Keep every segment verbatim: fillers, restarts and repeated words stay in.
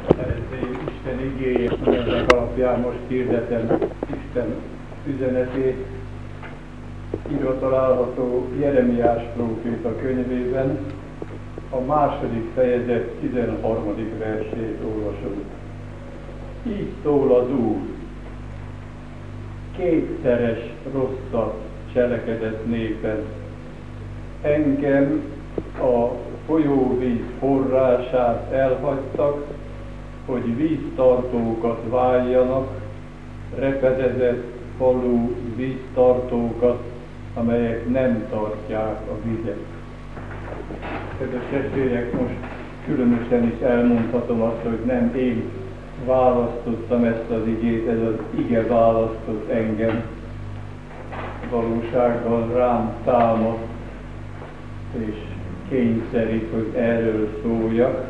Szeretném Isten igéjét, ennek alapján most hirdetem Isten üzenetét. Írva található Jeremiás próféta könyvében, a második fejezet tizenharmadik versét olvasom. Így szól az Úr: kétszeres rosszat cselekedett néped. Engem, a folyóvíz forrását elhagytak, hogy víztartókat váljanak, repedezett falu víztartókat, amelyek nem tartják a vizet. Kedves testvérek, most különösen is elmondhatom azt, hogy nem én választottam ezt az igét, ez az ige választott engem. Valósággal rám támad, és kényszerít, hogy erről szóljak.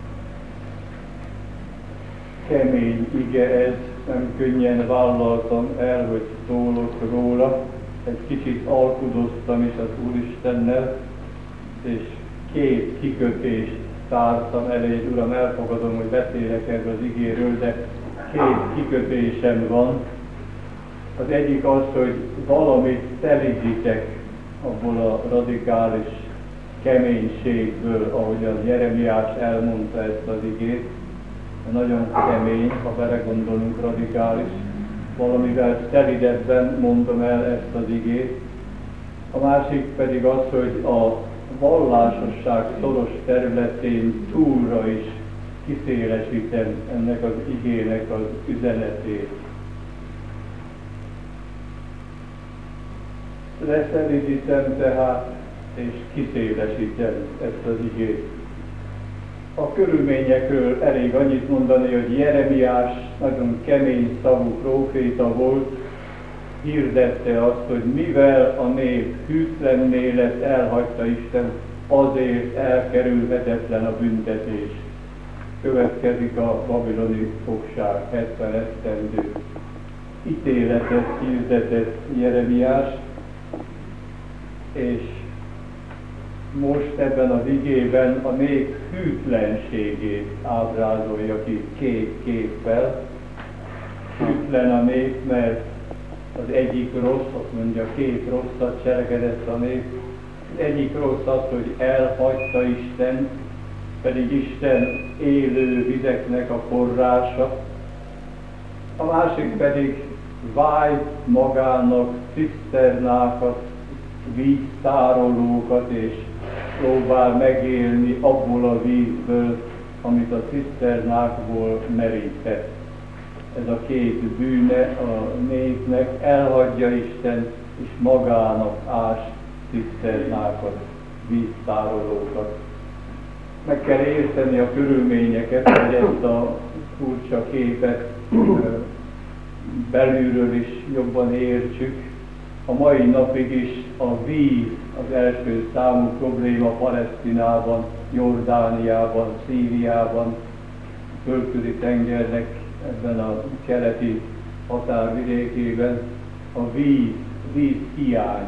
Kemény ige ez, nem könnyen vállaltam el, hogy szólok róla. Egy kicsit alkudoztam is az Úristennel, és két kikötést tártam elé. Uram, elfogadom, hogy beszélek erről az igéről, de két kikötésem van. Az egyik az, hogy valamit szelídítek abból a radikális keménységből, ahogy az Jeremiás elmondta ezt az igét. Nagyon kemény, ha belegondolunk, radikális. Valamivel szelidebben mondom el ezt az igét. A másik pedig az, hogy a vallásosság szoros területén túlra is kiszélesítem ennek az igének az üzenetét. Leszelidítem tehát, és kiszélesítem ezt az igét. A körülményekről elég annyit mondani, hogy Jeremiás nagyon kemény szavú próféta volt, hirdette azt, hogy mivel a nép hűtlenné lett, elhagyta Isten, azért elkerülhetetlen a büntetés. Következik a babiloni fogság, hetven esztendő. Ítéletet hirdetett Jeremiás, és most ebben az igében a nép hűtlenségét ábrázolja ki két képpel. Hűtlen a nép, mert az egyik rossz, azt mondja, két rosszat cselekedett a nép. Az egyik rossz az, hogy elhagyta Isten, pedig Isten élő vizeknek a forrása. A másik pedig vájt magának ciszternákat, víztárolókat, és próbál megélni abból a vízből, amit a ciszternákból merített. Ez a két bűne a népnek, elhagyja Isten, és magának ás ciszternákat, víztárolókat. Meg kell érteni a körülményeket, hogy ezt a furcsa képet belülről is jobban értsük. A mai napig is a víz az első számú probléma Palesztinában, Jordániában, Szíriában, a Földközi tengernek ebben a keleti határvidékében a víz, víz hiány.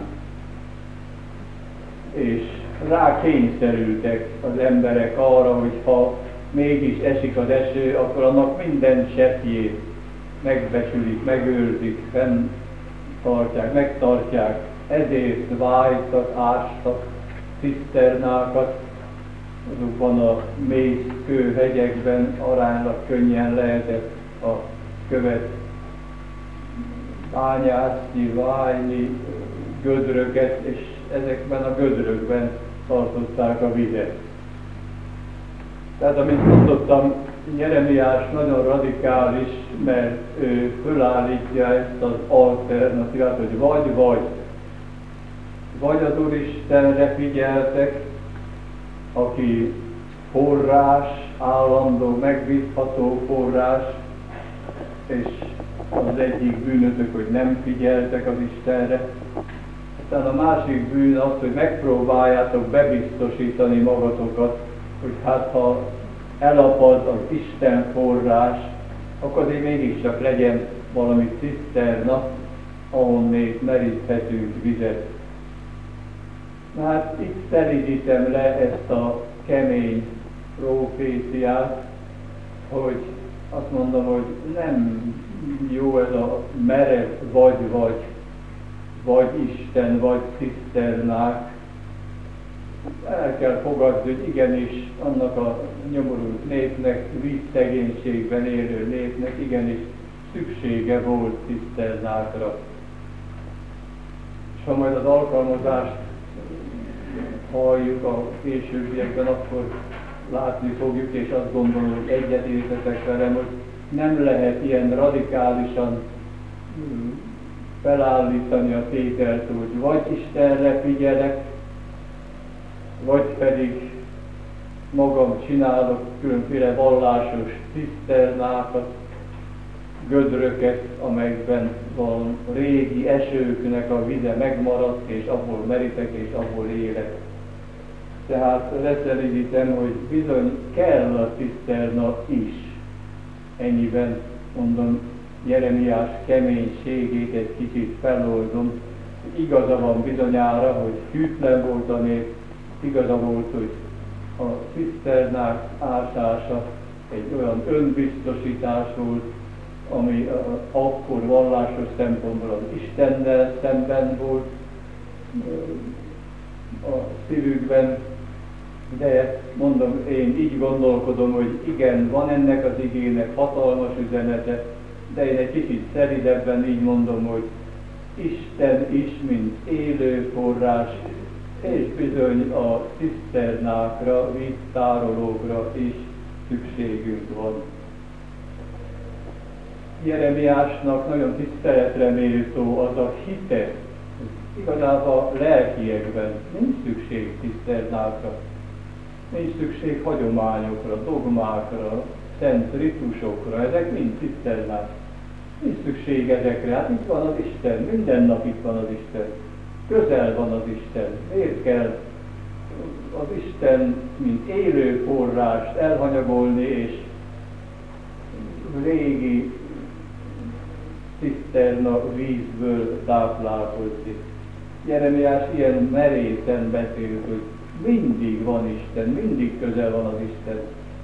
És rá kényszerültek az emberek arra, hogy ha mégis esik az eső, akkor annak minden cseppjét megbecsülik, megőrzik, fenn tartják, megtartják, ezért vájtak, ástak ciszternákat, azokban a mély kőhegyekben aránylag könnyen lehetett a követ bányászni, vájni, gödröket, és ezekben a gödrökben tartották a vizet. Tehát, amit mondottam, Jeremiás nagyon radikális, mert ő fölállítja ezt az alternatívát, hogy vagy, vagy. Vagy az Úristenre figyeltek, aki forrás, állandó, megbízható forrás, és az egyik bűnötök, hogy nem figyeltek az Istenre. Aztán a másik bűn az, hogy megpróbáljátok bebiztosítani magatokat, hogy hát ha elapad az Isten forrás, akkor azért mégiscsak legyen valami ciszterna, ahonnét meríthetünk vizet. Na hát itt szelídítem le ezt a kemény próféciát, hogy azt mondom, hogy nem jó ez a merev vagy-vagy, vagy Isten, vagy ciszternák. El kell fogadni, hogy igenis annak a nyomorult népnek, vízszegénységben élő népnek igenis szüksége volt ciszternákra. És ha majd az alkalmazást halljuk a későbbiekben, akkor látni fogjuk, és azt gondolom, hogy egyetértetek velem, hogy nem lehet ilyen radikálisan felállítani a tételt, hogy vagy Istenre figyelek, vagy pedig magam csinálok különféle vallásos ciszternákat, gödröket, amelyekben van régi esőknek a vize megmaradt, és abból merítek, és abból élek. Tehát leszelidítem, hogy bizony kell a ciszterna is. Ennyiben mondom, Jeremiás keménységét egy kicsit feloldom. Igaza van bizonyára, hogy hűtlen volt a nép, igaza volt, hogy a ciszternák ásása egy olyan önbiztosítás volt, ami akkor vallásos szempontból az Istennel szemben volt a szívükben, de mondom, én így gondolkodom, hogy igen, van ennek az igének hatalmas üzenete, de én egy kicsit szelidebben így mondom, hogy Isten is, mint élő forrás, és bizony a ciszternákra, víztárolókra is szükségünk van. Jeremiásnak nagyon tiszteletre méltó az a hite, igazából a lelkiekben nincs szükség ciszternákra, nincs szükség hagyományokra, dogmákra, szent ritusokra, ezek mind ciszternák. Nincs szükség ezekre, hát itt van az Isten, minden nap itt van az Isten, közel van az Isten. Miért kell az Isten, mint élő forrást elhanyagolni, és régi ciszterna vízből táplálkozni? Jeremiás ilyen merészen beszélt, hogy mindig van Isten, mindig közel van az Isten.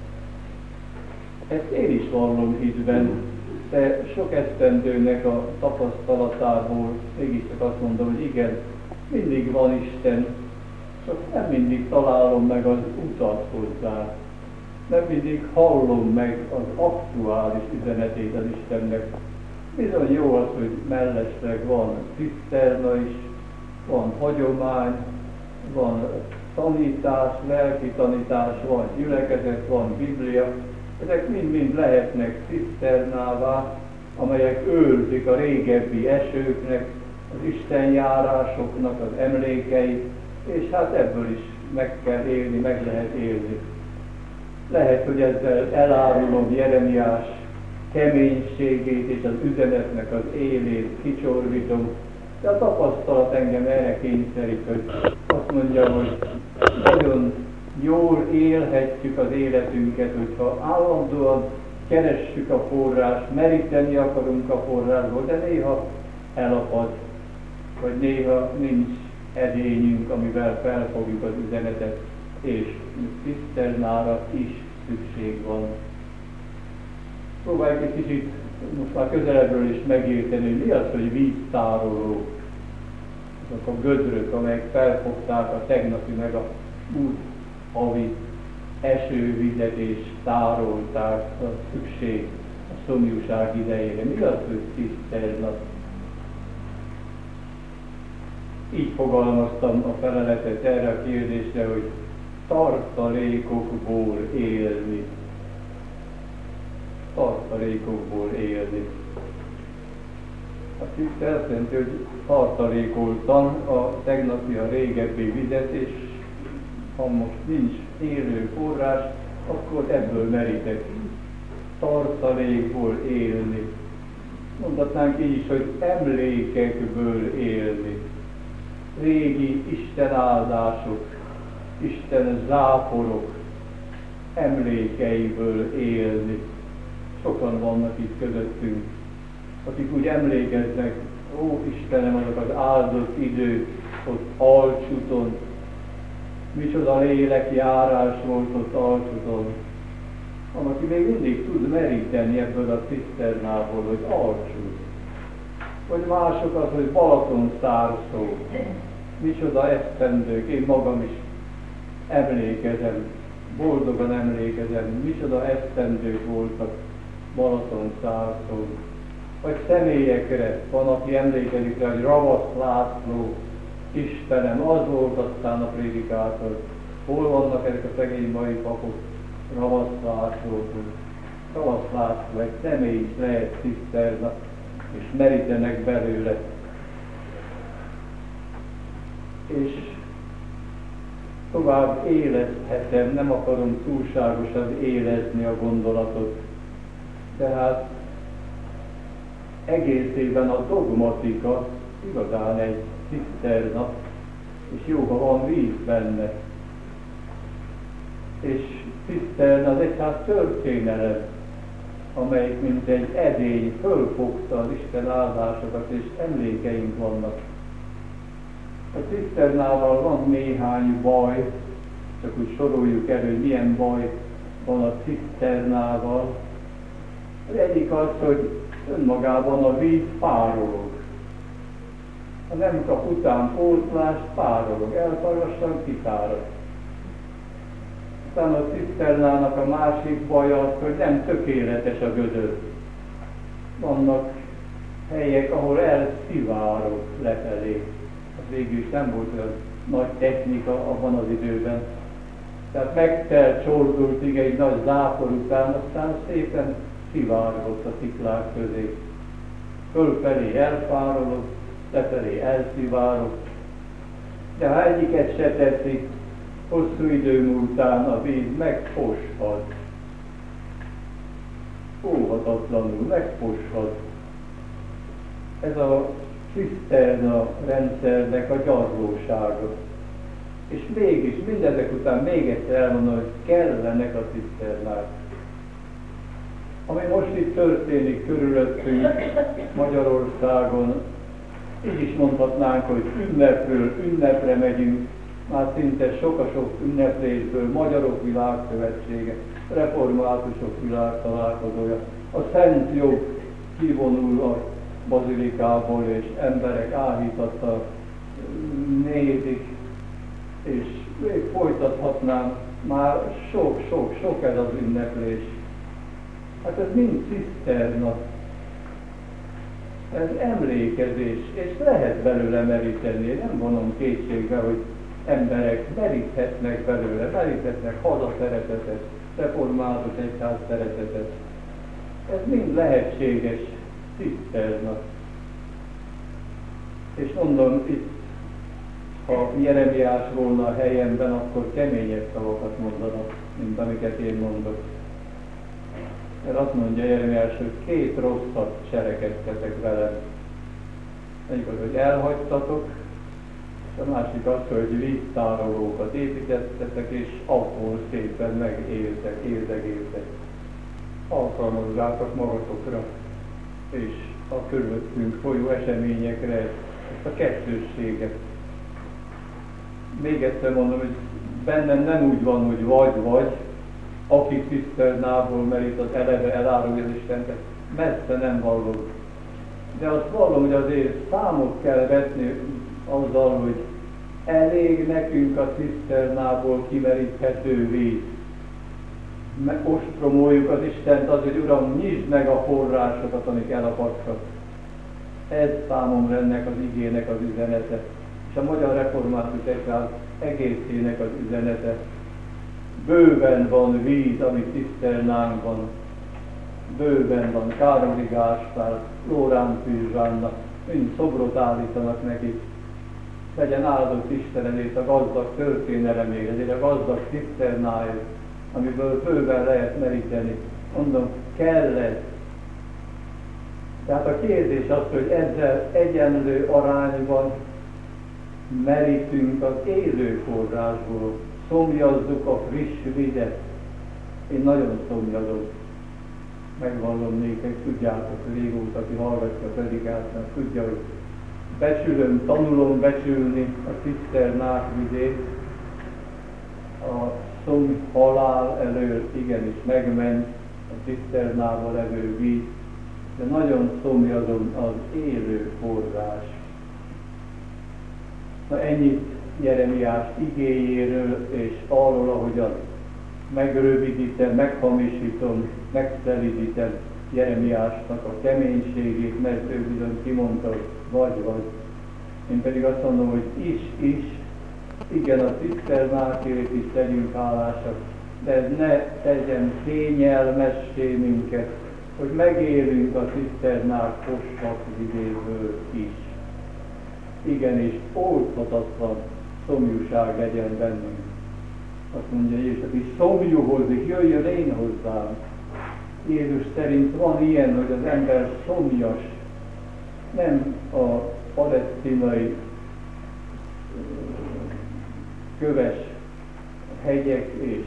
Ezt én is vallom hitben, de sok esztendőnek a tapasztalatából mégiscsak azt mondom, hogy igen, mindig van Isten, csak nem mindig találom meg az utat hozzá. Nem mindig hallom meg az aktuális üzenetét az Istennek. Bizony jó az, hogy mellesleg van ciszterna is, van hagyomány, van tanítás, lelki tanítás, van gyülekezet, van Biblia. Ezek mind-mind lehetnek ciszternává, amelyek őrzik a régebbi esőknek, az istenjárásoknak az emlékeit, és hát ebből is meg kell élni, meg lehet élni. Lehet, hogy ezzel elárulom Jeremiás keménységét és az üzenetnek az élét kicsorbítom, de a tapasztalat engem erre kényszerít, hogy azt mondja, hogy nagyon jól élhetjük az életünket, hogyha állandóan keressük a forrást, meríteni akarunk a forrásból, de néha elapad, vagy néha nincs edényünk, amivel felfogjuk az üzenetet, és ciszternára is szükség van. Próbáljuk egy kicsit most már közelebbről is megérteni, hogy mi az, hogy víztároló. Azok a gödrök, amelyek felfogták a tegnapi meg a múlt havi esővizet és tárolták a szükség, a szomjúság idejére. Mi az, hogy ciszterna? Így fogalmaztam a feleletet erre a kérdésre, hogy tartalékokból élni. Tartalékokból élni. A ciszter azt jelenti, hogy tartalékoltan a tegnapi, a régebbi vizet, és ha most nincs élő forrás, akkor ebből merítek. Tartalékból élni. Mondhatnánk így is, hogy emlékekből élni. Régi istenáldások, Isten záporok emlékeiből élni. Sokan vannak itt közöttünk, akik úgy emlékeznek, ó Istenem, azok az áldott idők ott Alcsuton, micsoda lélekjárás volt ott Alcsuton. Van, aki még mindig tud meríteni ebből a ciszternából, hogy alcsú. Vagy mások az, hogy Balaton szárszó. Micsoda esztendők, én magam is emlékezem, boldogan emlékezem, micsoda esztendők voltak Balaton szárszó. Vagy személyekre, van, aki emlékezik rá, hogy Ravasz László, Istenem, az volt aztán a prédikátor. Hol vannak ezek a szegény mai papok? Ravasz László. Ravasz László egy személy is lehet ciszterna, és merítenek belőle. És tovább élezhetem, nem akarom túlságosan élezni a gondolatot. Tehát egészében a dogmatika igazán egy ciszterna, és jó, ha van víz benne. És ciszterna az egyház történelem, amelyik mint egy edény fölfogta az Isten áldásokat, és emlékeink vannak. A ciszternával van néhány baj, csak úgy soroljuk el, hogy milyen baj van a ciszternával. Az egyik az, hogy önmagában a víz párolog. Ha nem kap után pótlást, párolog, elfarassan kitárad. Aztán a ciszternának a másik baja az, hogy nem tökéletes a gödör. Vannak helyek, ahol elszivárog lefelé. Az végül is nem volt olyan nagy technika abban az időben. Tehát megtelt, csordult igen, egy nagy zápor után, aztán szépen szivárgott a sziklák közé. Fölfelé elfárolott, lefelé elszivárog. De ha egyiket se teszik, hosszú idő múltán a víz megfoshad. Óhatatlanul megfoshad. Ez a ciszterna rendszernek a gyarlósága. És mégis mindezek után még egyszer elmondom, hogy kellenek a ciszternák. Ami most itt történik körülöttünk Magyarországon, így is mondhatnánk, hogy ünnepről ünnepre megyünk, már szinte sok-sok ünneplésből, Magyarok Világszövetsége, Reformátusok Világtalálkozója, a Szent Jog kivonul a bazilikából, és emberek áhítattal nézik, és még folytathatnám, már sok-sok-sok ez az ünneplés. Hát ez mind ciszterna, ez emlékezés, és lehet belőle meríteni. Én nem vonom kétségbe, hogy emberek meríthetnek belőle, meríthetnek hazaszeretetet, református egyház szeretetet. Ez mind lehetséges ciszterna. És mondom, itt, ha Jeremiás volna a helyemben, akkor keményebb szavakat mondanak, mint amiket én mondok. Mert azt mondja Jeremiás, hogy két rosszat cselekedtetek velem. Egyik az, hogy elhagytatok, és a másik az, hogy víztárolókat építettetek, és abból szépen megéltek, éldegéltek. Alkalmazzátok magatokra, és a körülöttünk folyó eseményekre ezt a kettősséget. Még egyszer mondom, hogy bennem nem úgy van, hogy vagy-vagy, aki ciszternából merít, az eleve elárulja az Istent, messze nem vallom. De azt vallom, hogy azért számot kell vetni azzal, hogy elég nekünk a ciszternából kimeríthető víz. Ostromoljuk az Istent az, hogy Uram, nyisd meg a forrásokat, amik elapadtak. Ez számomra ennek az igének az üzenete. És a Magyar Református Egyház egészének az üzenete. Bőven van víz, ami ciszternánkban. Bőven van. Károli Gáspár, Lórán Zsánna, mind szobrot állítanak neki. Legyen áldott Istenedét a gazdag történelemért, a gazdag ciszternáért, amiből bőven lehet meríteni. Mondom, kell ez. Tehát a kérdés az, hogy ezzel egyenlő arányban merítünk az élő forrásból, szomjazzuk a friss vizet. Én nagyon szomjazom. Megvallom néktek, tudjátok, régóta, aki hallgatja a predikát, tudja, hogy becsülöm, tanulom becsülni a ciszternák vizét. A szomj halál elől igenis megment a ciszternába levő víz, de nagyon szomj azon az élő forrás. Na ennyit Jeremiás igéjéről, és arról, ahogyan megrövidítem, meghamisítom, megszelidítem Jeremiásnak a keménységét, mert ő bizony kimondta, hogy vagy vagy. Én pedig azt mondom, hogy is, is, igen, a ciszternákért is legyünk hálásak, de ez ne tegyen kényelmessé minket, hogy megélünk a ciszternák fosfat vidéből is. Igenis, oldhatatlan szomjúság legyen bennünk. Azt mondja Jézus, aki szomjúhozik, jöjjön én hozzám. Jézus szerint van ilyen, hogy az ember szomjas, nem a palesztinai köves hegyek és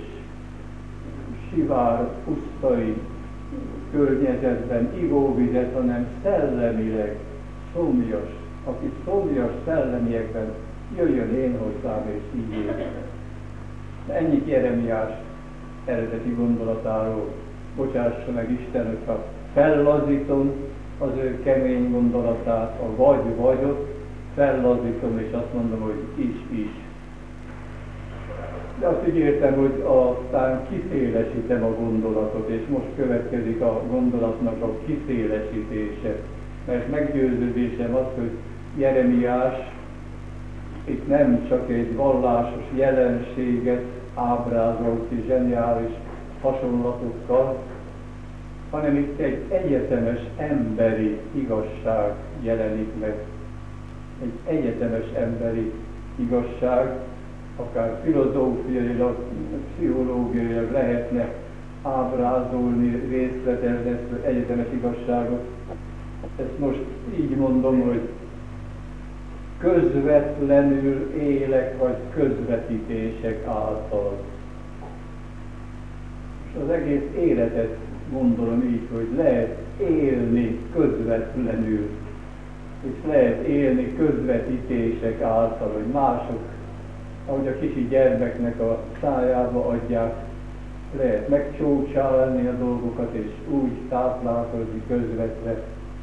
sivár pusztai környezetben ivóvizet, hanem szellemileg szomjas. Aki szomjas szellemiekben, jöjjön én hozzám, és így éljen. Ennyit Jeremiás eredeti gondolatáról. Bocsássa meg Isten, hogyha fellazítom az ő kemény gondolatát, a vagy vagyot, fellazítom, és azt mondom, hogy is, is. De azt ígértem, hogy aztán kiszélesítem a gondolatot, és most következik a gondolatnak a kiszélesítése. Mert meggyőződésem az, hogy Jeremiás itt nem csak egy vallásos jelenséget ábrázolt ki zseniális hasonlatokkal, hanem itt egy egyetemes emberi igazság jelenik meg. Egy egyetemes emberi igazság, akár filozófiailag, pszichológiailag lehetne ábrázolni, részletezni ezt az egyetemes igazságot. Ezt most így mondom, hogy közvetlenül élek, vagy közvetítések által. És az egész életet gondolom így, hogy lehet élni közvetlenül, és lehet élni közvetítések által, hogy mások, ahogy a kicsi gyermeknek a szájába adják, lehet megcsócsálni a dolgokat, és úgy táplálkozni közvetve.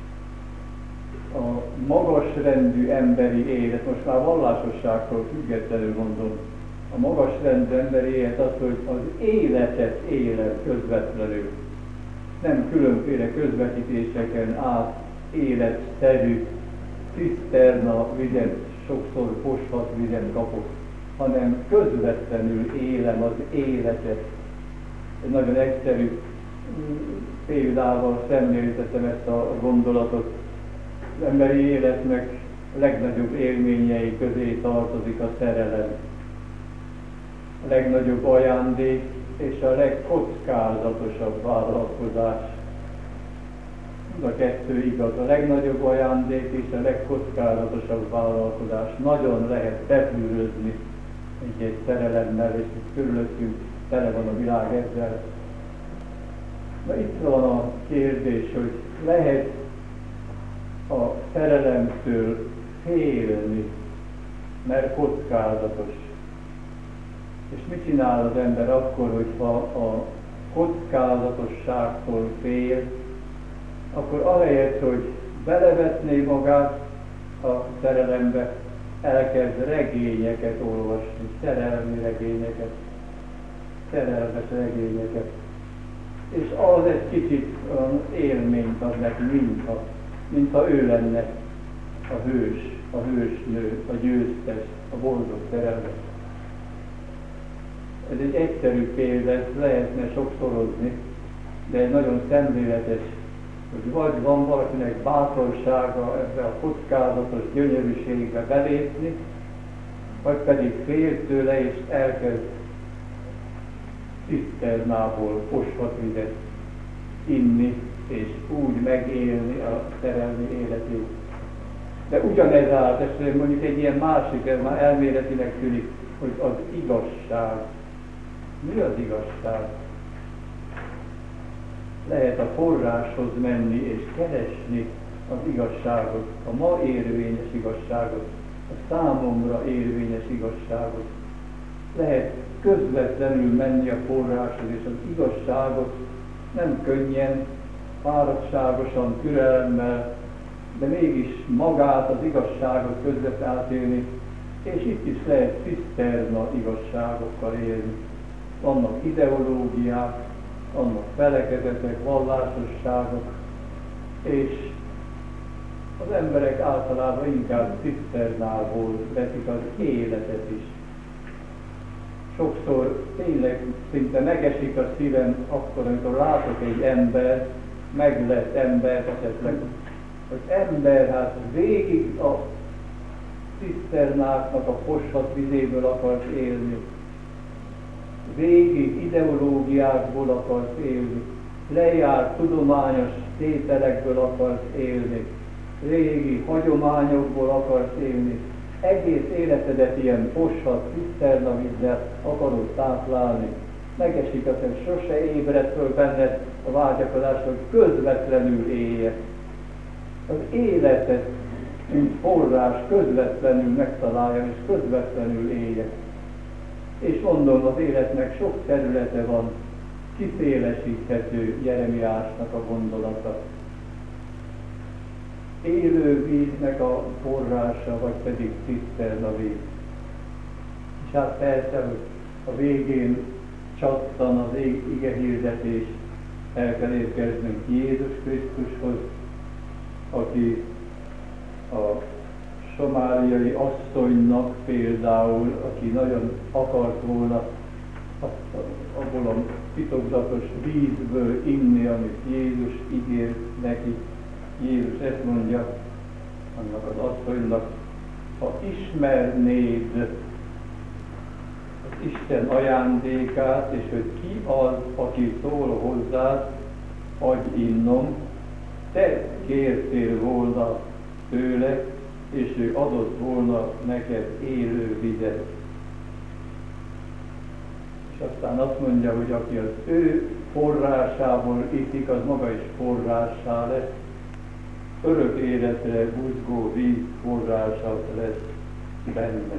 A magas rendű emberi élet, most már vallásosságtól függetlenül mondom, a magas rendű emberi élet az, hogy az életet éled közvetlenül. Nem különféle közvetítéseken át életszerű ciszterna vizet, sokszor fosfat vizet kapok, hanem közvetlenül élem az életet. Egy nagyon egyszerű példával szemléltetem ezt a gondolatot. Az emberi életnek legnagyobb élményei közé tartozik a szerelem. A legnagyobb ajándék és a legkockázatosabb vállalkozás. A kettő igaz, a legnagyobb ajándék és a legkockázatosabb vállalkozás. Nagyon lehet befűrözni egy-egy szerelemmel, és itt körülöttünk tele van a világ ezzel. Na itt van a kérdés, hogy lehet a szerelemtől félni, mert kockázatos. És mit csinál az ember akkor, hogyha a kockázatosságtól fél, akkor ahelyett, hogy belevetné magát a szerelembe, elkezd regényeket olvasni, szerelmi regényeket, szerelmes regényeket. És az egy kicsit élményt ad neki, mintha, mintha ő lenne a hős, a hősnő, a győztes, a boldog szerelmes. Ez egy egyszerű példa, ezt lehetne sokszorozni, de egy nagyon szemléletes, hogy vagy van valakinek bátorsága ebbe a kockázatos gyönyörűségbe belépni, vagy pedig fél tőle és elkezd ciszternából fosfatvizet inni, és úgy megélni a szerelmi életét. De ugyanez állt, és mondjuk egy ilyen másik, ez már elméletinek tűnik, hogy az igazság. Mi az igazság? Lehet a forráshoz menni és keresni az igazságot, a ma érvényes igazságot, a számomra érvényes igazságot. Lehet közvetlenül menni a forráshoz, és az igazságot nem könnyen, fáradtságosan, türelemmel, de mégis magát, az igazságot közvetlenül átélni, és itt is lehet ciszterna igazságokkal élni. Vannak ideológiák, vannak felekezetek, vallásosságok, és az emberek általában inkább ciszternából veszik az életet is. Sokszor tényleg szinte megesik a szívem akkor, amikor látok egy ember, meglett embert esetleg, hogy ember hát végig a ciszternáknak a foshat vizéből akart élni. Végig ideológiákból akart élni. Lejárt tudományos tételekből akart élni. Régi hagyományokból akart élni. Egész életedet ilyen foshat ciszternavízzel akarod táplálni. Megesik az, hogy sose ébred föl benned a vágyakozás, hogy közvetlenül élje. Az életet, mint forrás közvetlenül megtalálja, és közvetlenül élje. És mondom, az életnek sok területe van, kiszélesíthető Jeremiásnak a gondolata. Élő víznek a forrása, vagy pedig ciszterna víz. És hát persze, hogy a végén csattan az ige hirdetés, el kell érkeznünk Jézus Krisztushoz, aki a somáliai asszonynak például, aki nagyon akart volna azt, abból a titokzatos vízből inni, amit Jézus ígért neki. Jézus ezt mondja annak az asszonynak, ha ismernéd az Isten ajándékát, és hogy ki az, aki szól hozzád, adj innom, te kértél volna tőle, és ő adott volna neked élő vizet. És aztán azt mondja, hogy aki az ő forrásából iszik, az maga is forrássá lesz, örök életre buzgó víz forrása lesz benne.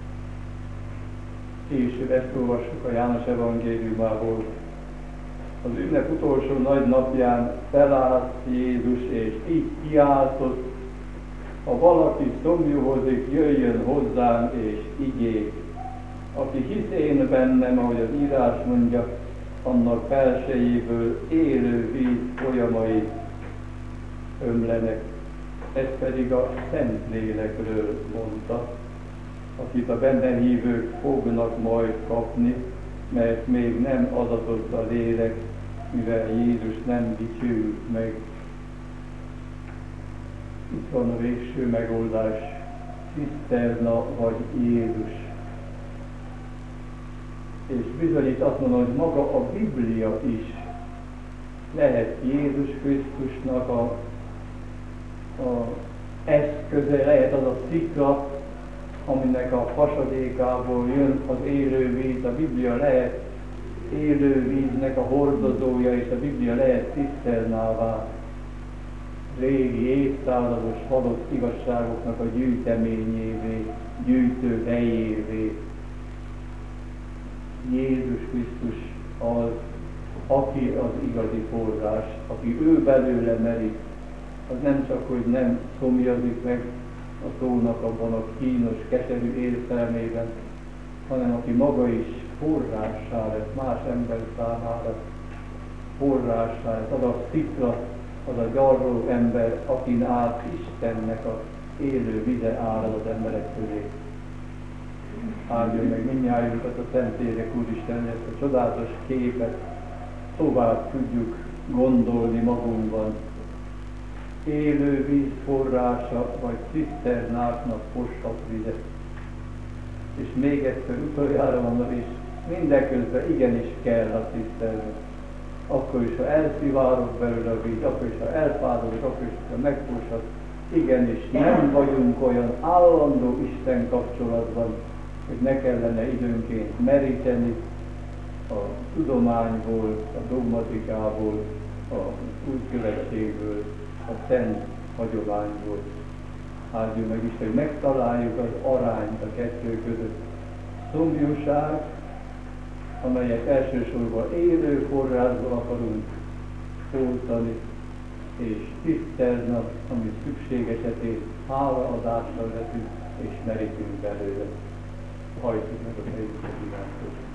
Később ezt olvassuk a János evangéliumából. Az ünnep utolsó nagy napján felállt Jézus, és így kiáltott, ha valaki szomjúhozik, jöjjön hozzám és igyék. Aki hisz én bennem, ahogy az írás mondja, annak belsejéből élő víz folyamai ömlenek. Ez pedig a Szentlélekről mondta, akit a benne hívők fognak majd kapni, mert még nem adatott a lélek, mivel Jézus nem dicsőült meg. Itt van a végső megoldás, ciszterna vagy Jézus. És bizony itt azt mondom, hogy maga a Biblia is lehet Jézus Krisztusnak a, a eszköze, lehet az a szikla, aminek a hasadékából jön az élő víz. A Biblia lehet élő víznek a hordozója, és a Biblia lehet ciszternává, régi, évszázados halott igazságoknak a gyűjteményévé, gyűjtő helyévé. Jézus Krisztus az, aki az igazi forrás, aki ő belőle merít, az nem csak, hogy nem szomjazik meg a szónak abban a kínos, keserű értelmében, hanem aki maga is forrássá lett más ember számára, forrássá lett, az a szikla, az a gyarló ember, akin át Istennek a élő vize árad az emberek közé. Áldjon meg mindnyájunkat a Szentlélek Úristen, hogy ezt a csodálatos képet tovább tudjuk gondolni magunkban. Élő víz forrása, vagy ciszternáknak foshat vizet. És még egyszer utoljára mondom, és mindeközben igenis kell a ciszterna. Akkor is, ha elszivárog belőle a víz, akkor is, ha elfáradok, akkor is, ha megfúshat. Igenis, nem vagyunk olyan állandó Isten kapcsolatban, hogy ne kellene időnként meríteni a tudományból, a dogmatikából, a újkövetségből, a szent hagyományból. Áldjon meg Isten, hogy megtaláljuk az arányt a kettő között. Szomjúság amelyek elsősorban élő forrásba akarunk oltani, és tisztelna, ami szükség esetén hálaadással veszünk, és merítünk belőle. Hajtsuk meg a fejünket, imádkozni.